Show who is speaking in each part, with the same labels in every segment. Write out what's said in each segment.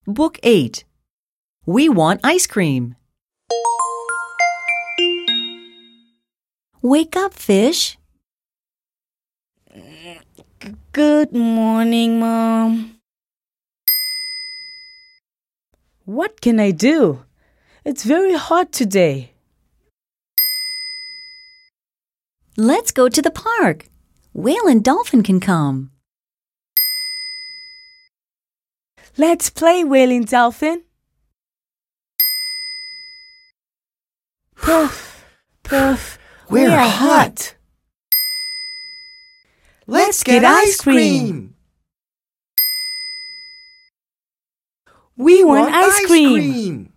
Speaker 1: Book 8. We want ice cream. Wake up, fish.
Speaker 2: Good morning, Mom.
Speaker 3: What can I do? It's very hot today.
Speaker 1: Let's go to the park. Whale and dolphin can come.
Speaker 3: Let's play, Whale and Dolphin. Puff, puff,
Speaker 4: We're hot. Let's get ice cream.
Speaker 3: We want ice cream.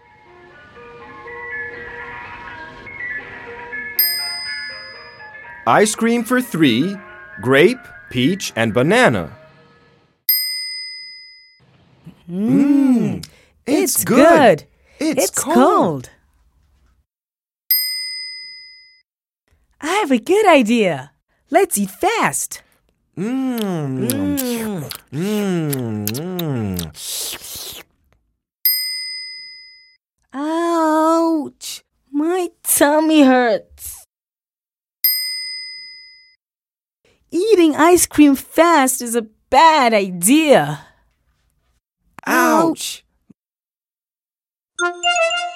Speaker 5: Ice cream for 3, grape, peach, and banana.
Speaker 4: It's
Speaker 3: good.
Speaker 4: It's
Speaker 3: cold. I have a good idea. Let's eat fast.
Speaker 2: Ouch! My tummy hurts.
Speaker 3: Eating ice cream fast is a bad idea.
Speaker 4: Ouch!